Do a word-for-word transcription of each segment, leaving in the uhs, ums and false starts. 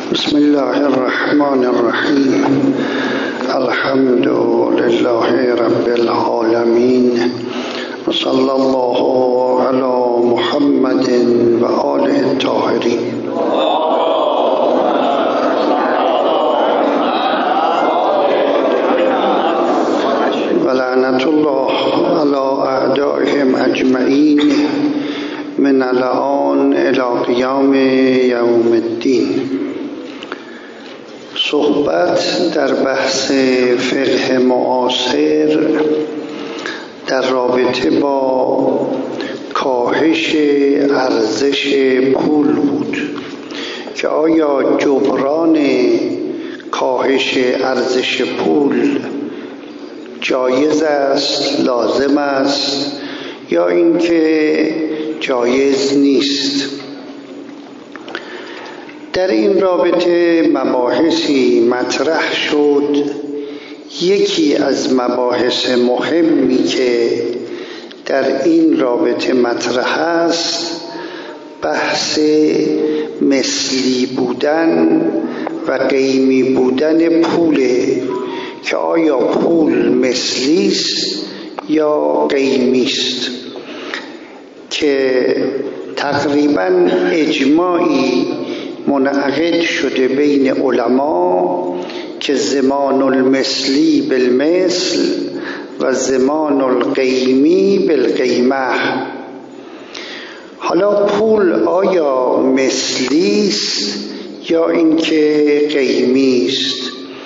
بسم الله الرحمن الرحیم. الحمد لله رب العالمین و صلی الله علی محمد و آله الطاهرین. و لعنت الله علی اعدائهم اجمعین من الآن الی قیام یوم الدین. صحبت در بحث فقه معاصر در رابطه با کاهش ارزش پول بود که آیا جبران کاهش ارزش پول جایز است، لازم است، یا اینکه جایز نیست. در این رابطه مباحثی مطرح شد. یکی از مباحث مهمی که در این رابطه مطرح است بحث مثلی بودن و قیمی بودن پوله که آیا پول مثلی است یا قیمی است، که تقریبا اجماعی منعقد شده بین علما که زمان المثلی بالمثل و زمان القیمی بالقیمه. حالا پول آیا مثلی است یا اینکه قیمی است؟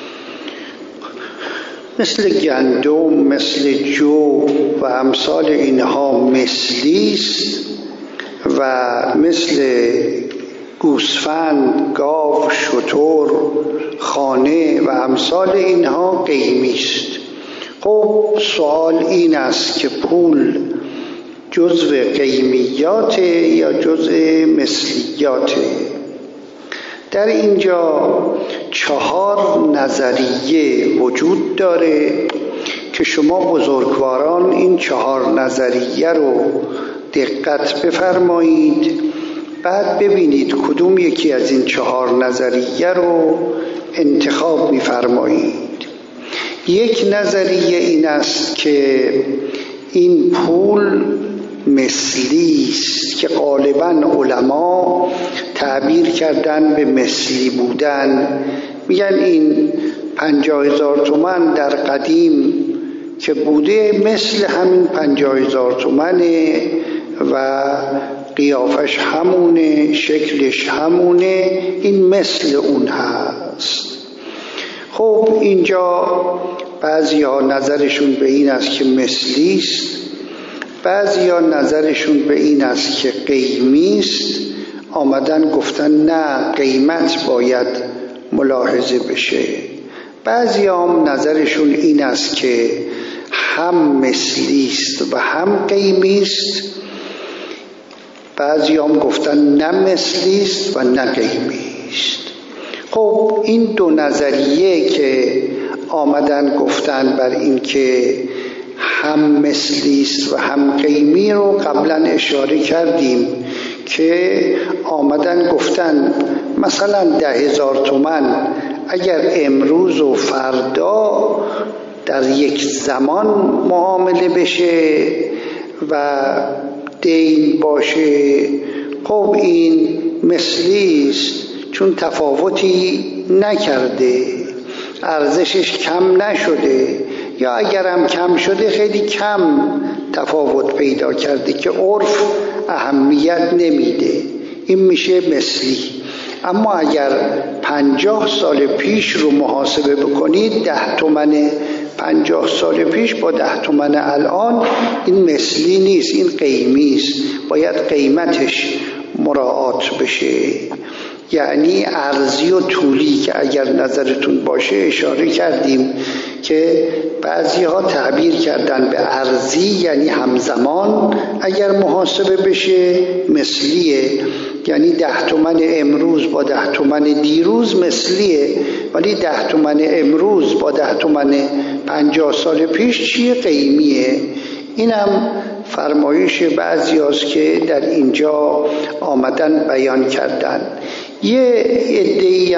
مثل گندم، مثل جو و امثال اینها مثلی است و مثل گوسفند، گاو، شتر، خانه و امثال اینها قیمی است. خب سوال این است که پول جزء قیمیات یا جزء مثلیات؟ در اینجا چهار نظریه وجود داره که شما بزرگواران این چهار نظریه رو دقت بفرمایید، بعد ببینید کدوم یکی از این چهار نظریه رو انتخاب می‌فرمایید. یک نظریه این است که این پول مثلی است که غالباً علما تعبیر کردن به مثلی بودن. میگن این پنجاه هزار تومن در قدیم که بوده مثل همین پنجاه هزار تومنه و قیافش همونه، شکلش همونه، این مثل اون هست. خب اینجا بعضی ها نظرشون به این است که مثلی است، بعضی ها نظرشون به این است که قیمی است. آمدن گفتن نه، قیمت باید ملاحظه بشه. بعضی هم نظرشون این است که هم مثلی است و هم قیمی است. بعضی هم گفتن نه مثلی است و نه قیمی است. خب این دو نظریه که آمدن گفتن بر این که هم مثلی است و هم قیمی رو قبلا اشاره کردیم که آمدن گفتن مثلا ده هزار تومن اگر امروز و فردا در یک زمان معامله بشه و دین باشه، خب این مثلی است چون تفاوتی نکرده، ارزشش کم نشده، یا اگرم کم شده خیلی کم تفاوت پیدا کرده که عرف اهمیت نمیده، این میشه مثلی. اما اگر پنجاه سال پیش رو محاسبه بکنید، ده تومن پنجاه سال پیش با ده تومن الان، این مثلی نیست، این قیمی است، باید قیمتش مراعات بشه. یعنی ارزی و طولی که اگر نظرتون باشه اشاره کردیم که بعضی ها تعبیر کردن به ارزی یعنی همزمان، اگر محاسبه بشه مثلیه، یعنی ده تومن امروز با ده تومن دیروز مثلیه، ولی ده تومن امروز با ده تومن پنجاه سال پیش چیه؟ قیمیه. اینم فرمایش بعضی هاست که در اینجا آمدن بیان کردن. یه عده‌ای هم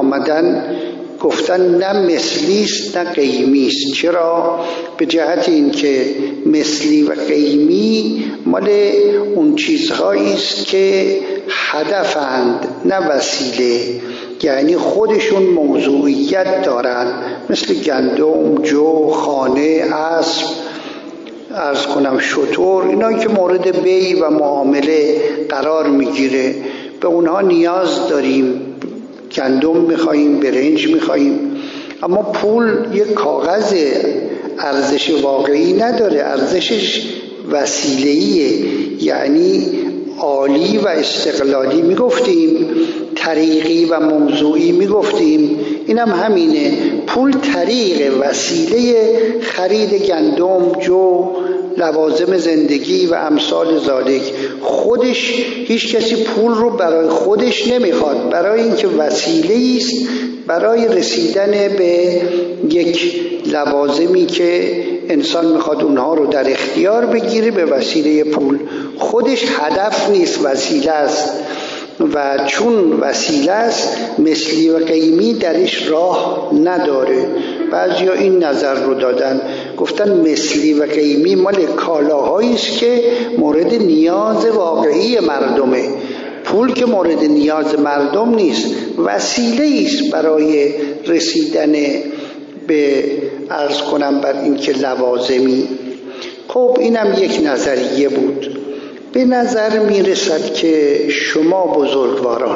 آمدن گفتن نه مثلی است نه قیمی است. چرا؟ به جهت اینکه مثلی و قیمی مال اون چیزهایی است که هدفند نه وسیله، یعنی خودشون موضوعیت دارن، مثل گندم، جو، خانه، اسب، عرض کنم شتر، اینا که مورد بیع و معامله قرار میگیره، به اونها نیاز داریم. گندم میخواییم، برنج میخواییم. اما پول یک کاغذ ارزش واقعی نداره، ارزشش وسیله‌ایه، یعنی عالی و استقلالی میگفتیم، طریقی و موضوعی میگفتیم. اینم هم همینه، پول طریق، وسیله خرید گندم، جو، لوازم زندگی و امثال ذالک. خودش هیچ کسی پول رو برای خودش نمیخواد، برای اینکه وسیله است برای رسیدن به یک لوازمی که انسان میخواد اونها رو در اختیار بگیره به وسیله پول. خودش هدف نیست، وسیله است، و چون وسیله است مثلی و قیمی درش راه نداره. بعضیا این نظر رو دادن، گفتن مثلی و قیمی مال کالاهایی است که مورد نیاز واقعی مردمه. پول که مورد نیاز مردم نیست، وسیله است برای رسیدن به عرض کنم بر این که لوازمی. خب اینم یک نظریه بود. به نظر می رسد که شما بزرگواران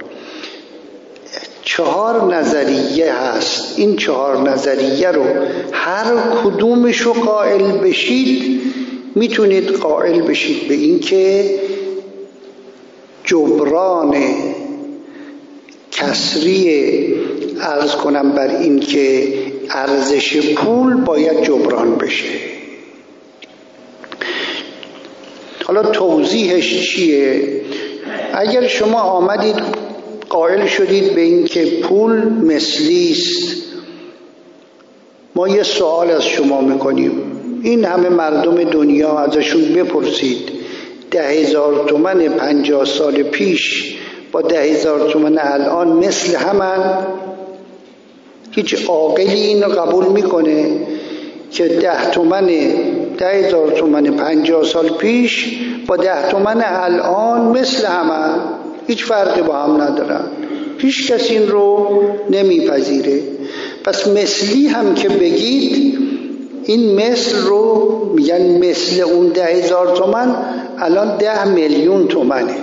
چهار نظریه هست، این چهار نظریه رو هر کدومش رو قائل بشید، میتونید قائل بشید به این که جبران کسری عرض کنم بر این که ارزش پول باید جبران بشه. حالا توضیحش چیه؟ اگر شما آمدید قائل شدید به این که پول مثلی است، ما یه سوال از شما میکنیم، این همه مردم دنیا ازشون بپرسید ده هزار تومن پنجاه سال پیش با ده هزار تومن الان مثل همن؟ هیچ عاقلی اینو قبول میکنه که ده تومن ده هزار تومن پنجاه سال پیش با ده تومن الان مثل همه، هیچ فرقی با هم ندارن؟ هیچ کسی این رو نمیپذیره. پس مثلی هم که بگید، این مثل رو میگن مثل اون ده هزار تومن الان ده میلیون تومنه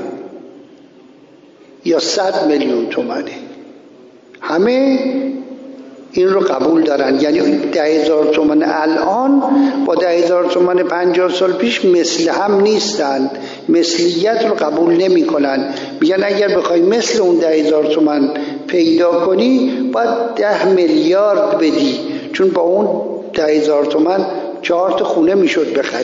یا صد میلیون تومنه. همه این رو قبول دارن، یعنی ده هزار تومن الان با ده هزار تومن پنجاه سال پیش مثل هم نیستن، مثلیت رو قبول نمی کنن. میگن اگر بخوای مثل اون ده هزار تومن پیدا کنی باید ده میلیارد بدی، چون با اون ده هزار تومن چهار تا خونه میشد بخری.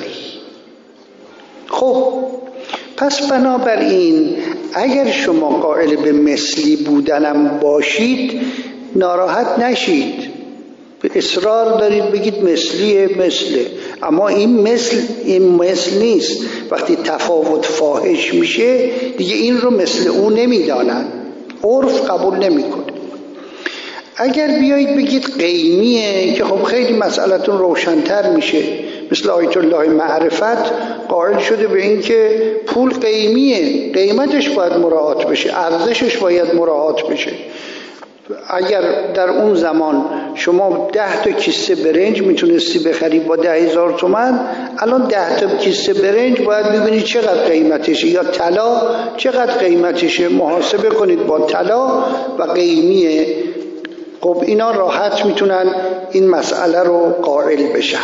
خب پس بنابراین اگر شما قائل به مثلی بودنم باشید ناراحت نشید، اصرار دارید بگید مثلیه مثله، اما این مثل این مثل نیست. وقتی تفاوت فاحش میشه دیگه این رو مثل او نمیدانن، عرف قبول نمیکنه. اگر بیایید بگید قیمیه که خب خیلی مسئلتون روشن‌تر میشه، مثل آیت الله معرفت قائل شده به این که پول قیمیه، قیمتش باید مراعات بشه، ارزشش باید مراعات بشه. اگر در اون زمان شما ده تا کیسه برنج میتونستی بخری با ده هزار تومن، الان ده تا کیسه برنج باید ببینید چقدر قیمتشه، یا طلا چقدر قیمتشه، محاسبه کنید با طلا و قیمیه. خب اینا راحت میتونن این مسئله رو قائل بشن.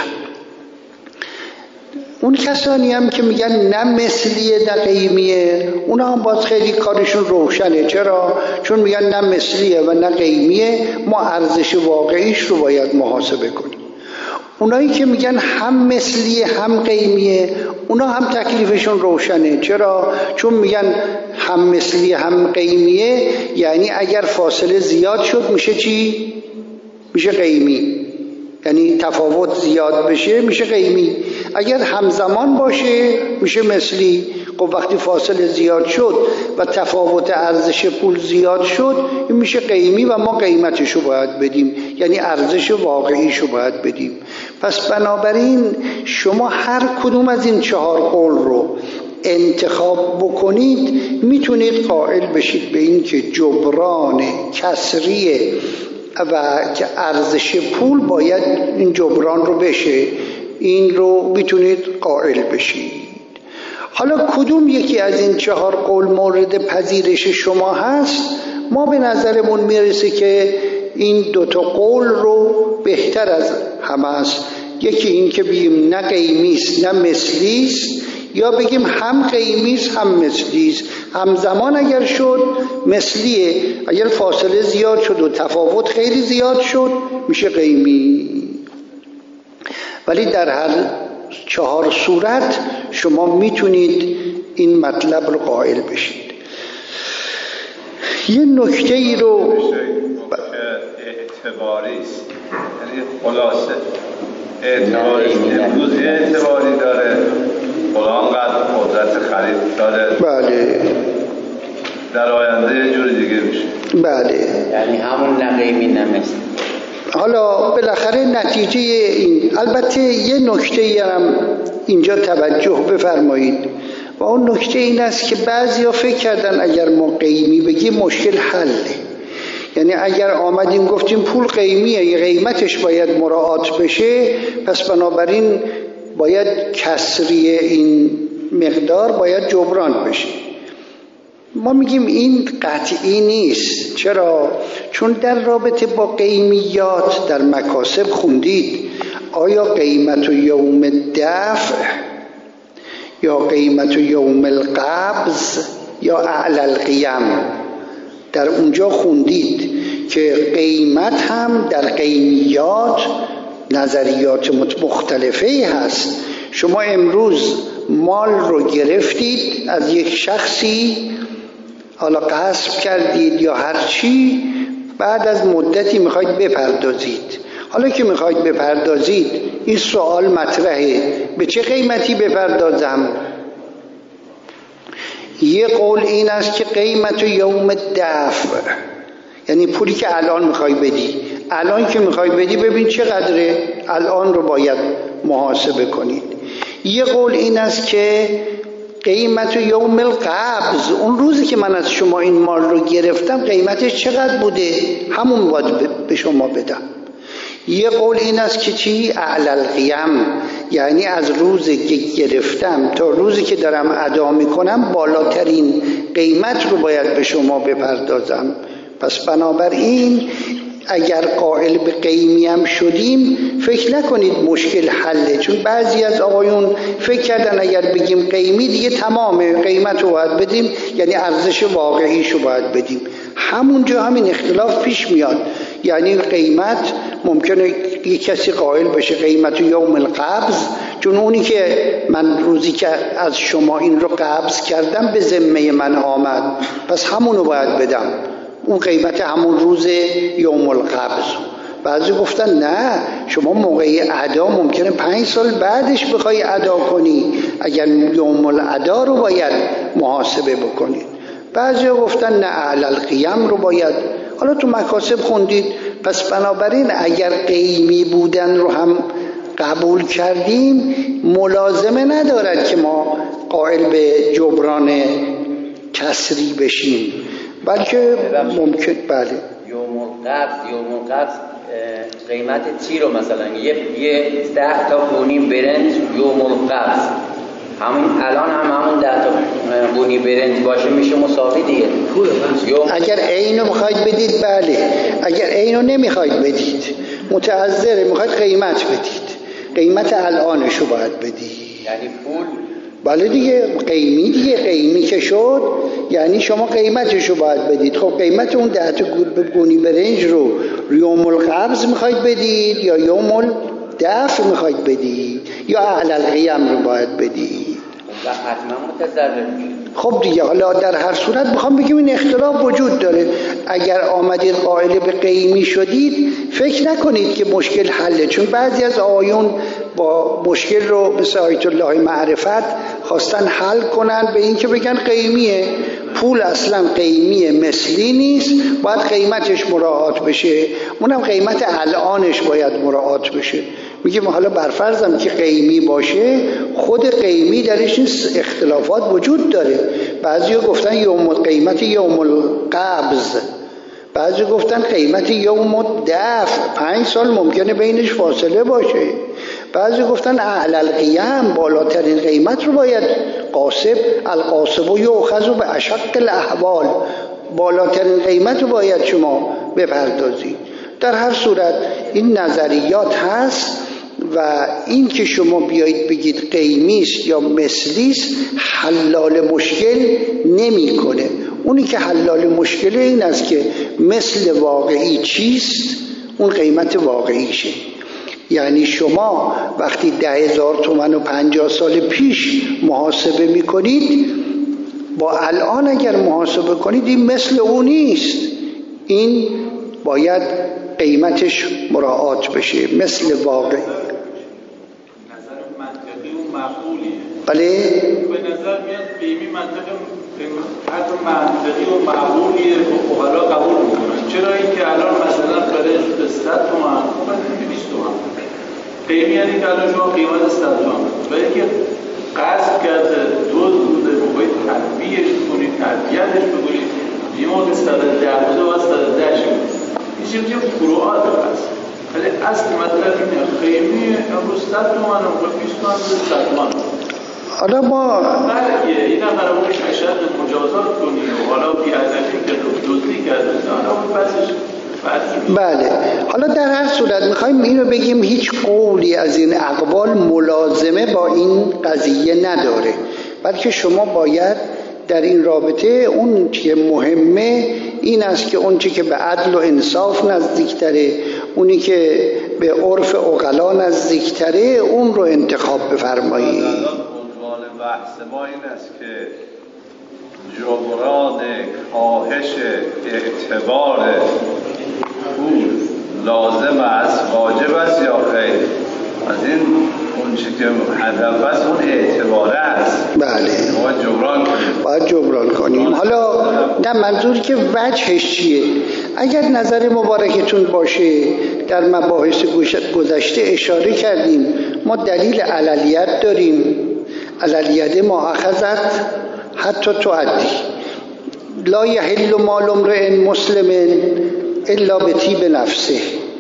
اون کسانی هم که میگن نه مثلیه نه قیمیه، اونا هم باز خیلی کارشون روشنه. چرا؟ چون میگن نه مثلیه و نه قیمیه، ما ارزش واقعیش رو باید محاسبه کنیم. اونایی که میگن هم مثلیه هم قیمیه، اونا هم تکلیفشون روشنه. چرا؟ چون میگن هم مثلیه هم قیمیه، یعنی اگر فاصله زیاد شد میشه چی؟ میشه قیمی، یعنی تفاوت زیاد بشه میشه قیمی. اگر همزمان باشه میشه مثلی. خب وقتی فاصله زیاد شد و تفاوت ارزش پول زیاد شد این میشه قیمی و ما قیمتشو باید بدیم، یعنی ارزش واقعیشو باید بدیم. پس بنابراین شما هر کدوم از این چهار قول رو انتخاب بکنید میتونید قائل بشید به این که جبران کسری و که ارزش پول باید این جبران رو بشه، این رو میتونید قائل بشید. حالا کدوم یکی از این چهار قول مورد پذیرش شما هست؟ ما به نظرمون میرسه که این دوتا قول رو بهتر از همه است. یکی این که بگیم نه قیمیست نه مثلیست، یا بگیم هم قیمیست هم مثلیست. همزمان اگر شد مثلیه، اگر فاصله زیاد شد و تفاوت خیلی زیاد شد میشه قیمی. ولی در هر چهار صورت شما میتونید این مطلب رو قائل بشید. یه نکته ای رو اعتباری است، یعنی خلاصه اعتباری امروز یه اعتباری داره، فلان قدر قدرت خرید داره، بله در آینده یه جور دیگه میشه. بله، یعنی همون نه قیمی نه مثل. حالا بالاخره نتیجه این، البته یه نکته هم اینجا توجه بفرمایید و اون نکته این است که بعضیا فکر کردن اگر ما قیمی بگیم مشکل حله. یعنی اگر آمدیم گفتیم پول قیمیه، یه قیمتش باید مراعات بشه، پس بنابراین باید کسری این مقدار باید جبران بشه. ما میگیم این قطعی نیست. چرا؟ چون در رابطه با قیمیات در مکاسب خوندید آیا قیمت و یوم دفع یا قیمت و یوم القبض یا اعلی القیم، در اونجا خوندید که قیمت هم در قیمیات نظریات مختلفی هست. شما امروز مال رو گرفتید از یک شخصی، حالا غصب کردید یا هر چی، بعد از مدتی میخواید بپردازید. حالا که میخواید بپردازید این سوال مطرحه به چه قیمتی بپردازم؟ یه قول این است که قیمت و یوم دفع، یعنی پولی که الان میخوای بدی، الان که میخوای بدی ببین چقدره، الان رو باید محاسبه کنید. یه قول این است که قیمت و یوم القبض، اون روزی که من از شما این مال رو گرفتم قیمتش چقدر بوده، همون باید به شما بدم. یه قول این است که چی؟ اعلی القیم، یعنی از روزی که گرفتم تا روزی که دارم ادا میکنم بالاترین قیمت رو باید به شما بپردازم. پس بنابراین اگر قائل به قیمی هم شدیم فکر نکنید مشکل حله، چون بعضی از آقایون فکر کردن اگر بگیم قیمی دیگه تمامه، قیمت رو باید بدیم، یعنی ارزش واقعیش رو باید بدیم. همونجا همین اختلاف پیش میاد. یعنی قیمت ممکنه یک کسی قائل بشه قیمت یوم القبض، چون اونی که من روزی که از شما این رو قبض کردم به ذمه من آمد، پس همونو باید بدم، اون قیمت همون روز یوم القبض. بعضی گفتن نه، شما موقع ادا ممکنه پنج سال بعدش بخوای ادا کنی، اگر یوم الادا رو باید محاسبه بکنید. بعضی گفتن نه، اعلی القیم رو باید. حالا تو مکاسب خوندید، پس بنابراین اگر قیمی بودن رو هم قبول کردیم ملازمه ندارد که ما قائل به جبران کسری بشیم، بلکه ممکن بله یوم القبض یوم القبض قیمت چی رو مثلا یه یه ده تا بونی برنج یوم القبض، همون الان هم همون ده تا بونی برنج باشه میشه مساوی دیگه. اگر اینو میخواید بدید بله، اگر اینو نمیخواید بدید متعذره، میخواید قیمت بدید، قیمت الانشو باید بدید. یعنی پول بله دیگه، قیمی دیگه، قیمی که شد یعنی شما قیمتشو باید بدید. خب قیمت اون ده تا گونی برنج رو یوم القبض میخواید بدید یا یوم الدفع میخواید بدید یا اعلی القیم رو باید بدید؟ و حتما متضرر میشه. خب دیگه حالا در هر صورت میخوام بگم این اختلاف وجود داره. اگر آمدید قائل به قیمی شدید فکر نکنید که مشکل حله، چون بعضی از آیون با مشکل رو مثل آیت الله معرفت خواستن حل کنن به این که بگن قیمیه، پول اصلا قیمیه، مثلی نیست، باید قیمتش مراعات بشه، اونم قیمت الانش باید مراعات بشه. میگیم حالا برفرضم که قیمی باشه، خود قیمی درش نیست، اختلافات وجود داره. بعضی گفتن یوم قیمت یوم القبض، بعضی گفتن قیمت یوم الدفع، پنج سال ممکنه بینش فاصله باشه. بعضی گفتن اعلی القیم، بالاترین قیمت رو باید قاسب، القاسب و یؤخذ به اشق الاحوال، بالاترین قیمت رو باید شما بپردازید. در هر صورت این نظریات هست و این که شما بیایید بگید قیمیست یا مثلیست حلال مشکل نمیکنه. اونی که حلال مشکل این است که مثل واقعی چیست، اون قیمت واقعیشه. یعنی شما وقتی ده هزار تومن و پنجاه سال پیش محاسبه میکنید، با الان اگر محاسبه کنید این مثل اون نیست، این باید قیمتش مراعات بشه مثل واقع. نظر منطقی و معقولیه. بله؟ به نظر میاد قیمی منطق حرف منطقی و معقولیه که فقرا قبول میکنن. چرا اینکه الان مثلا برای صد تومن مثلا بیست تومن قیمی، یعنی که الان شما قیمت صد تومن برای اینکه قصد کرده دوز بوده باید تدبیرش کنید، تدبیرش بکنید، یه موقع صد ده بوده و صد ده شد، این چیزی فروعات هست. ولی اصل مطلب اینه قیمی امروز صد تومن و بیست تومن بوده صد تومن. حالا ما بله این هم قرارش اشد مجازات کنی و حالا بی‌ادبی که دزدی کرده، حالا اون بسش بله. حالا در هر صورت میخوایم اینو بگیم هیچ قولی از این اقوال ملازمه با این قضیه نداره، بلکه شما باید در این رابطه اون که مهمه این است که اون چی که به عدل و انصاف نزدیکتره، اونی که به عرف عقلا نزدیکتره، اون رو انتخاب بفرمایید. عنوان بحث ما این است که جبران کاهش اعتبار پول لازم است، واجب است یا خیر؟ از این اون چی که هدف است اون اعتباره است. بله باید جبران کنیم. باید جبران کنیم. حالا نه منظور که وجهش چیه؟ اگر نظر مبارکتون باشه در مباحث گذشته اشاره کردیم ما دلیل عللیت داریم، عللیت ما اخذت حتی تعدی، لا یحل مال امرئ مسلم الا بطیب نفسه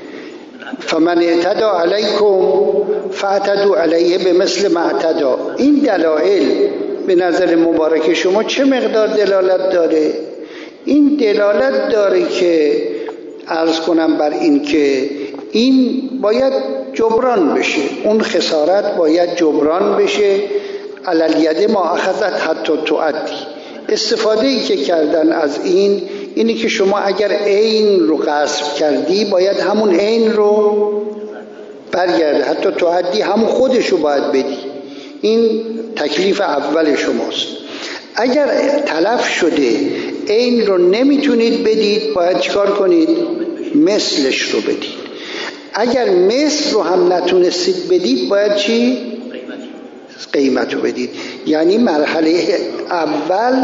فمن اعتدى علیکم فاعتدوا علیه بمثل ما اعتدى. این دلایل به نظر مبارک شما چه مقدار دلالت داره؟ این دلالت داره که عرض کنم بر این که این باید جبران بشه، اون خسارت باید جبران بشه. عللیت ما اخذت حتی تعدی. استفاده ای که کردن از این اینی که شما اگر عین رو غصب کردی باید همون عین رو برگرده، حتی تعدی همون خودش رو باید بدی. این تکلیف اول شماست. اگر تلف شده عین رو نمیتونید بدید باید چیکار کنید؟ مثلش رو بدید. اگر مثل رو هم نتونستید بدید باید چی؟ قیمت رو بدید. یعنی مرحله اول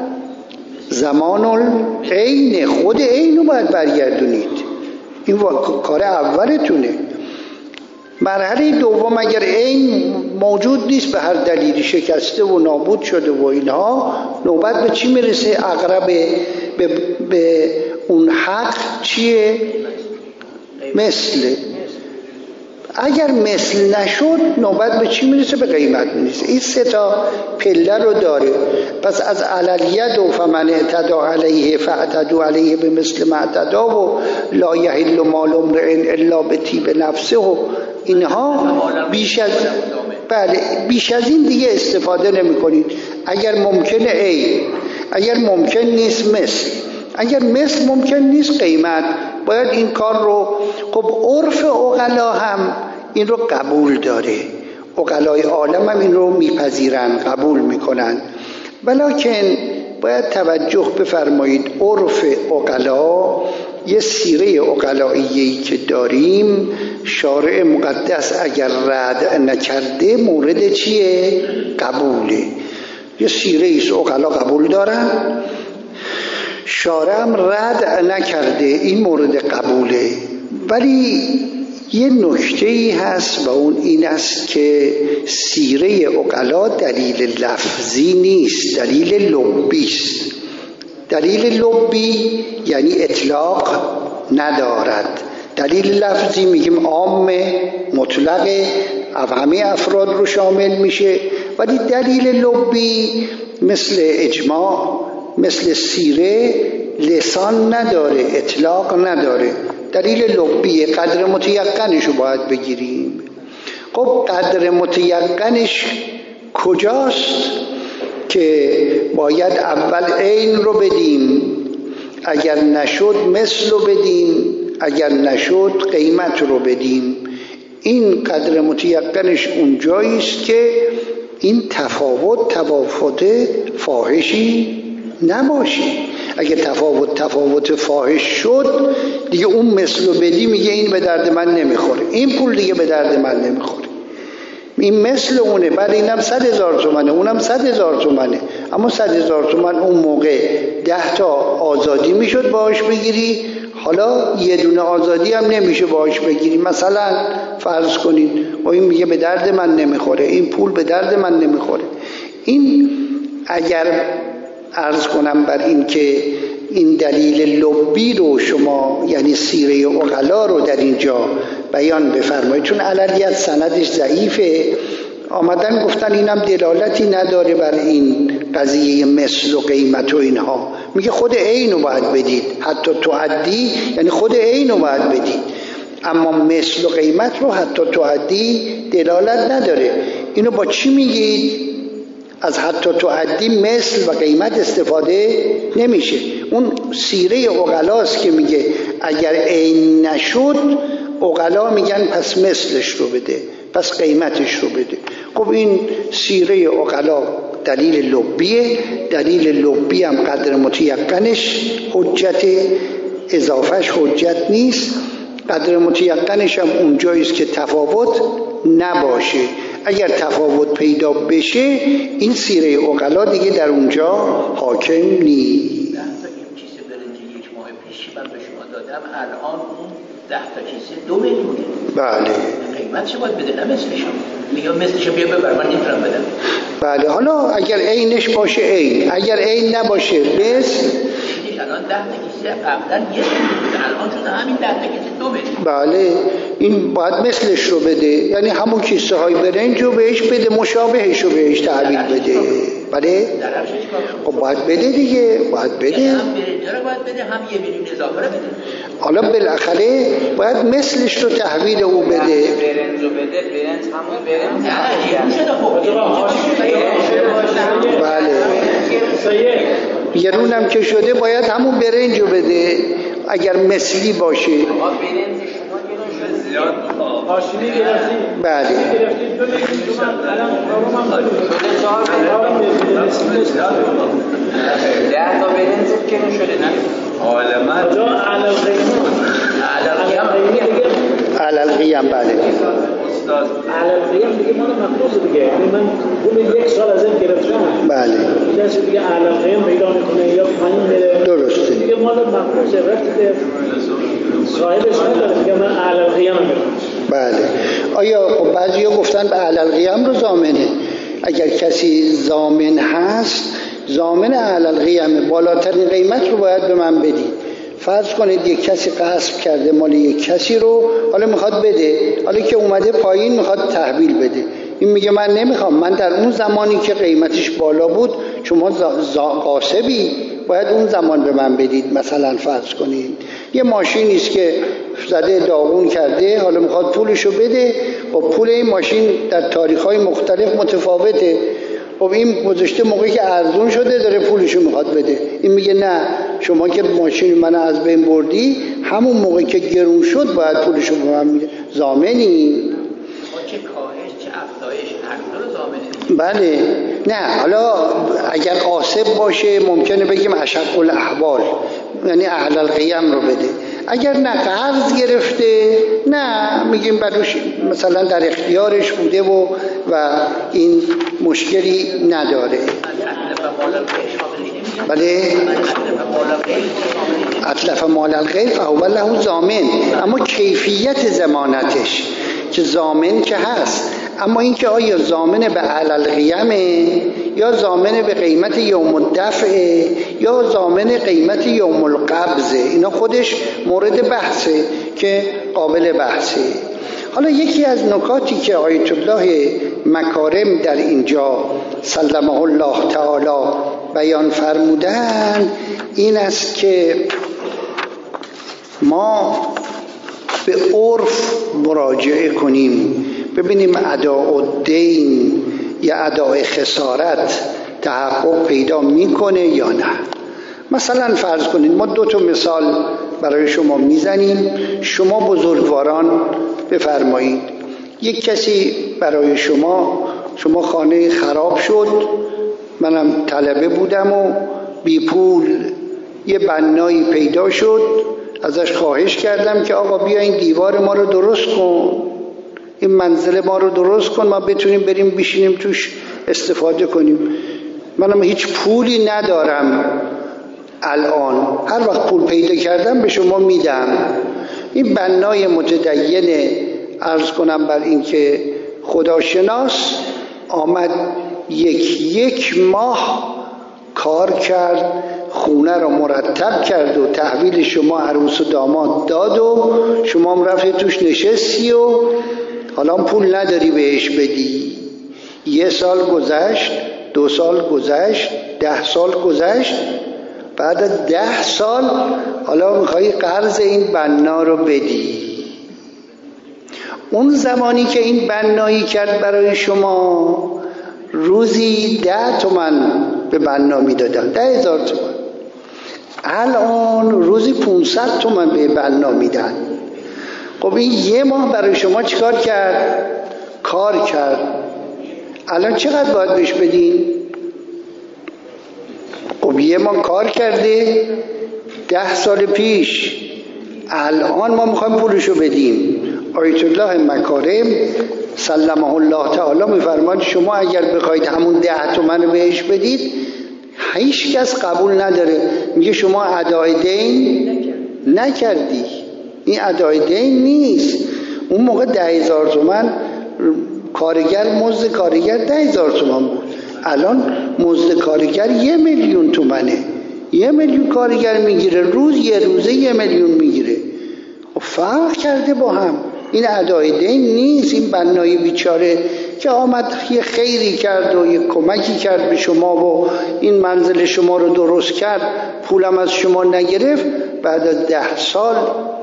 زمان العین، خود عین رو باید برگردونید، این کار اولتونه. مرحله دوم اگر عین موجود نیست به هر دلیلی شکسته و نابود شده و اینها، نوبت به چی میرسه؟ اقرب به, به اون حق چیه؟ مثل. اگر مثل نشد نوبت به چی میرسه؟ به قیمت میرسه. این سه تا پله رو داره. پس از عللیت و فمن اعتدى علیه فاعتدوا علیه به مثل ما اعتدى و لا یحل مال امرئ الا بطیب نفسه و اینها بیش از بله بیش از این دیگه استفاده نمی کنید. اگر ممکنه ای، اگر ممکن نیست مثل، اگر مثل ممکن نیست قیمت، باید این کار رو. خب عرف عقلا هم این رو قبول داره، عقلای عالم هم این رو میپذیرن، قبول میکنن. ولکن باید توجه بفرمایید عرف عقلا یه سیره عقلاییه‌ای که داریم، شارع مقدس اگر رد نکرده مورد چیه؟ قبوله. یه سیره ایست عقلا قبول دارن، شارع هم رد نکرده، این مورد قبوله. ولی یه نکته‌ای هست و اون این است که سیره عقلا دلیل لفظی نیست، دلیل لبی است. دلیل لبی یعنی اطلاق ندارد. دلیل لفظی میگیم عام مطلق همه افراد رو شامل میشه، ولی دلیل لبی مثل اجماع، مثل سیره لسان نداره، اطلاق نداره. دلیل لبی قدر متیقنش رو باید بگیریم. خب قدر متیقنش کجاست؟ که باید اول عین رو بدیم، اگر نشد مثل رو بدیم، اگر نشد قیمت رو بدیم. این قدر متیقنش اونجایی است که این تفاوت تفاوت فاحشی نباشه. اگه تفاوت تفاوت فاحش شد دیگه اون مثل رو بدی میگه این به درد من نمیخوره، این پول دیگه به درد من نمیخوره، این مثل اونه، بعد اینم صد هزار تومنه، اونم صد هزار تومنه. اما صد هزار تومن اون موقع ده تا آزادی میشد باهاش بگیری، حالا یه دونه آزادی هم نمیشه باهاش بگیری. مثلا فرض کنید و این میگه به درد من نمیخوره، این پول به درد من نمیخوره. این اگر عرض کنم بر این که این دلیل لبی رو شما یعنی سیره عقلا رو در اینجا بیان بفرمایید، چون عللیت سندش ضعیفه، آمدن گفتن اینم دلالتی نداره بر این قضیه مثل و قیمت و اینها. میگه خود عین رو باید بدید، حتی تعدی یعنی خود عین رو باید بدید، اما مثل و قیمت رو حتی تعدی دلالت نداره. اینو با چی میگید؟ از حتی تعدی مثل و قیمت استفاده نمیشه. اون سیره عقلاست که میگه اگر عین نشد عقلا میگن پس مثلش رو بده، پس قیمتش رو بده. خب این سیره عقلا دلیل لبیه، دلیل لبی هم قدر متیقنش حجت، اضافهش حجت نیست. قدر متیقنش هم اونجاییست که تفاوت نباشه. اگر تفاوت پیدا بشه این سیره عقلا دیگه در اونجا حاکم نیست. ده تا این کیسه برنج یک ماه پیش من به شما دادم، الان اون ده تا کیسه دو میلیونه. بله. قیمتش باید بده، نه مثلشو. میگم مثلشو بیا ببر، من نمیتونم بدم. بله. حالا اگر عینش باشه عین، اگر عین نباشه مثل. الان ده تا کیسه قبلا یک میلیون، الان شده همین ده تا کیسه دو میلیون. بله. این باید مثلش رو بده، یعنی همون کیسه های برنج رو بهش بده، مشابهش رو بهش تحویل بده. بله. خب باید بده دیگه، باید بده. هم برنج رو باید بده، هم یه میلیون اضافه رو بده. حالا بالاخره باید مثلش رو تحویل او بده. برنج رو بده، برنج همون برنج. نه بله. یه رونم که شده باید همون برنج رو بده اگر مثلی باشه. ماشینی گرفتی؟ بله. گرفتی دو میلیون تومان، الان کارم هم ده تا برنج که نشده نه؟ عالمت جا علال قیمت علال قیم. بله. استاد علال قیم دیگه مال مخصوص دیگه، یعنی من اون یک سال از این گرفتم. بله. کسی دیگه علال قیم پیدا میکنه یا پایین میره، درسته دیگه مال مخصوصه، رفتی که صاحبش نداره دیگه من علال قیم میگم. بله. آیا خب بعضیا گفتن به علال قیم رو ضامنه. اگر کسی ضامن هست، ضامن علال قیم، بالاترین قیمت رو باید به من بدید. فرض کنید یک کسی غصب کرده مال یک کسی رو، حالا میخواد بده، حالا که اومده پایین میخواد تحویل بده. این میگه من نمیخوام، من در اون زمانی که قیمتش بالا بود شما غاصبی، باید اون زمان به من بدید. مثلا فرض کنید یه ماشینی است که زده داغون کرده، حالا میخواد پولشو بده. خب پول این ماشین در تاریخ‌های مختلف متفاوته. خب این گذاشته موقعی که ارزون شده داره پولشو میخواد بده. این میگه نه، شما که ماشین من از بین بردی، همون موقعی که گرون شد باید پولشو به من میده. ضامنی؟ چه کاهش چه افزایش هر دو ضامنه. بله. نه حالا اگر قاصب باشه ممکنه بگیم اشق الاحوال، یعنی اهل القیم رو بده. اگر نه قرض گرفته، نه میگیم بروش مثلا در اختیارش بوده و و این مشکلی نداره. بله، اتلف مال الغیر فهو له ضامن، اما کیفیت ضمانتش که ضامن که هست، اما این که آیا ضامن به علل قیمه یا ضامن به قیمت یوم الدفع یا ضامن قیمت یوم القبضه، اینا خودش مورد بحثه که قابل بحثه. حالا یکی از نکاتی که آیت الله مکارم در اینجا سلمه الله تعالی بیان فرمودن این است که ما به عرف مراجعه کنیم، ببینیم اداء الدین یا اداء خسارت تحقق پیدا میکنه یا نه. مثلا فرض کنید ما دو تا مثال برای شما میزنیم، شما بزرگواران بفرمایید. یک کسی برای شما شما خانه خراب شد، منم طلبه بودم و بی پول یه بنایی پیدا شد، ازش خواهش کردم که آقا بیا این دیوار ما رو درست کن، این منزل ما رو درست کن، ما بتونیم بریم بشینیم توش استفاده کنیم. منم هیچ پولی ندارم الان، هر وقت پول پیدا کردم به شما میدم. این بنای متدین عرض کنم بر این که خداشناس آمد یک یک ماه کار کرد، خونه رو مرتب کرد و تحویل شما عروس و داماد داد و شما هم رفتی توش نشستی و حالا پول نداری بهش بدی. یه سال گذشت، دو سال گذشت، ده سال گذشت، بعد از ده سال حالا میخوایی قرض این بنا رو بدی. اون زمانی که این بنایی کرد برای شما روزی ده تومن به بنا میدادن، ده هزار تومن. الان روزی پونصد تومن به بنا میدن. خب این یه ماه برای شما چیکار کرد؟ کار کرد. الان چقدر باید بهش بدین؟ خب یه ماه کار کرده، ده سال پیش، الان ما میخوایم پولشو بدیم. آیت الله مکارم سلمه الله تعالی میفرماد شما اگر بخواید همون ده تومن رو بهش بدید هیچ کس قبول نداره. میگه شما ادای دین نکردی، این ادای دین نیست. اون موقع ده هزار تومن کارگر، مزد کارگر ده هزار تومن بود، الان مزد کارگر یه میلیون تومنه. یه میلیون کارگر میگیره، روز یه روزه یه میلیون میگیره. خب فرق کرده با هم. این ادای دین نیست. این بنای بیچاره که آمد یه خیری کرد و یه کمکی کرد به شما و این منزل شما رو درست کرد، پولم از شما نگرفت، بعد از ده سال.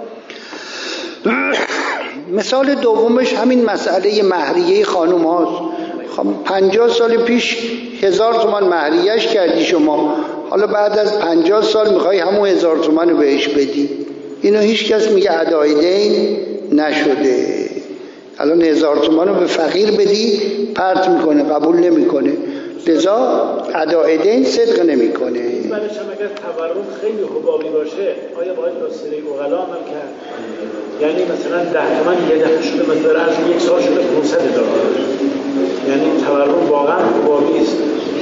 مثال دومش همین مسئله مهریه خانوم هاست. پنجاه سال پیش هزار تومان مهریهش کردی شما، حالا بعد از پنجاه سال میخوای همون هزار تومان رو بهش بدی. اینو هیچ کس میگه ادای دین نشده. الان هزار تومان رو به فقیر بدی پرت میکنه، قبول نمیکنه، لذا ادای دین صدق نمیکنه. بعدش هم اگر تورم خیلی حبابی باشه آیا باید با سری اغلا عمل کرد؟ یعنی مثلا ده تومن یه دفعه شده مثلا از یک سال شده پانصد هزار، یعنی تورم واقعا حبابی است.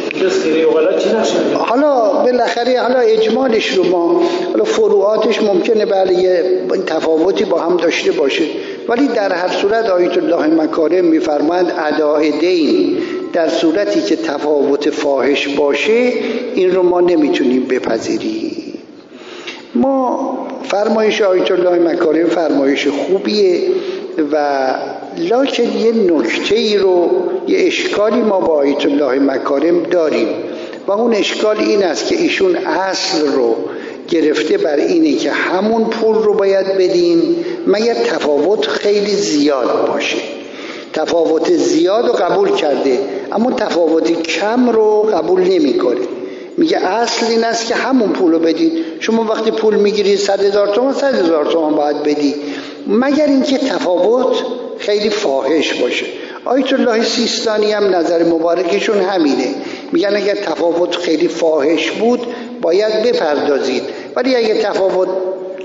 حالا بالاخره حالا اجمالش رو ما، حالا فروعاتش ممکنه برای تفاوتی با هم داشته باشه، ولی در هر صورت آیت الله مکارم میفرمایند ادای دین در صورتی که تفاوت فاحش باشه این رو ما نمیتونیم بپذیریم. ما فرمایش آیت الله مکارم فرمایش خوبیه و لکن یه نکته ای رو، یه اشکالی ما با آیت الله مکارم داریم و اون اشکال این است که ایشون اصل رو گرفته بر اینه که همون پول رو باید بدیم مگر تفاوت خیلی زیاد باشه. تفاوت زیاد رو قبول کرده اما تفاوت کم رو قبول نمی کنه. میگه اصل این است که همون پول رو بدید. شما وقتی پول میگیرید صد هزار تومان صد هزار تومان باید بدی، مگر اینکه تفاوت خیلی فاحش باشه. آیت الله سیستانی هم نظر مبارکشون همینه، میگن اگر تفاوت خیلی فاحش بود باید بپردازید، ولی اگه تفاوت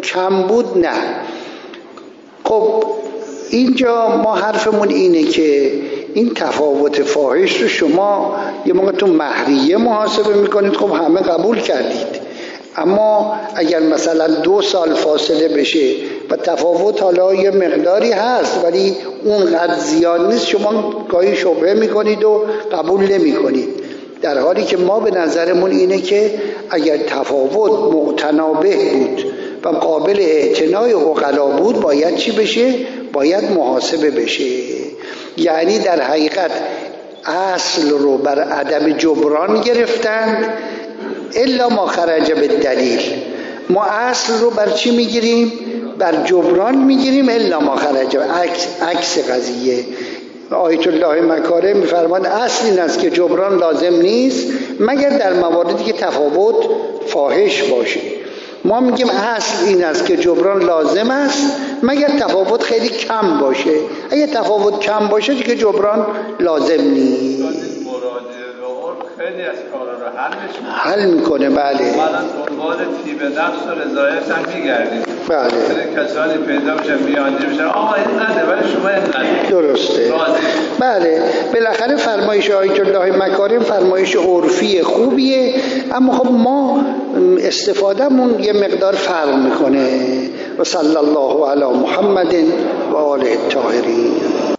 کم بود نه. خب اینجا ما حرفمون اینه که این تفاوت فاحش رو شما یه موقع تو مهریه محاسبه میکنید، خب همه قبول کردید، اما اگر مثلا دو سال فاصله بشه و تفاوت حالا یه مقداری هست ولی اونقدر زیاد نیست، شما گاهی شبهه میکنید و قبول نمیکنید، در حالی که ما به نظرمون اینه که اگر تفاوت متنابه بود و قابل اعتنای عقلا بود باید چی بشه؟ باید محاسبه بشه. یعنی در حقیقت اصل رو بر عدم جبران گرفتند الا ما خرج به دلیل. ما اصل رو بر چی میگیریم؟ بر جبران میگیریم الا ما خرج. عکس عکس قضیه. آیت الله مکارم میفرمان اصل این است که جبران لازم نیست مگر در مواردی که تفاوت فاحش باشه. ما میگیم اصل این است که جبران لازم است مگر تفاوت خیلی کم باشه. اگه تفاوت کم باشه دیگه جبران لازم نیست. خیلی از کارا رو حل میکنه. بله. ما الان دنبال طیب نفس و رضایت هم میگردیم. بله. کسانی پیدا میشن میانجی میشن آقا این نده ولی شما این نده. درسته. بله. بالاخره فرمایش آیت الله مکارم فرمایش عرفی خوبیه، اما خب ما استفادهمون یه مقدار فرق میکنه. و صلی الله علی محمد و آله الطاهرین.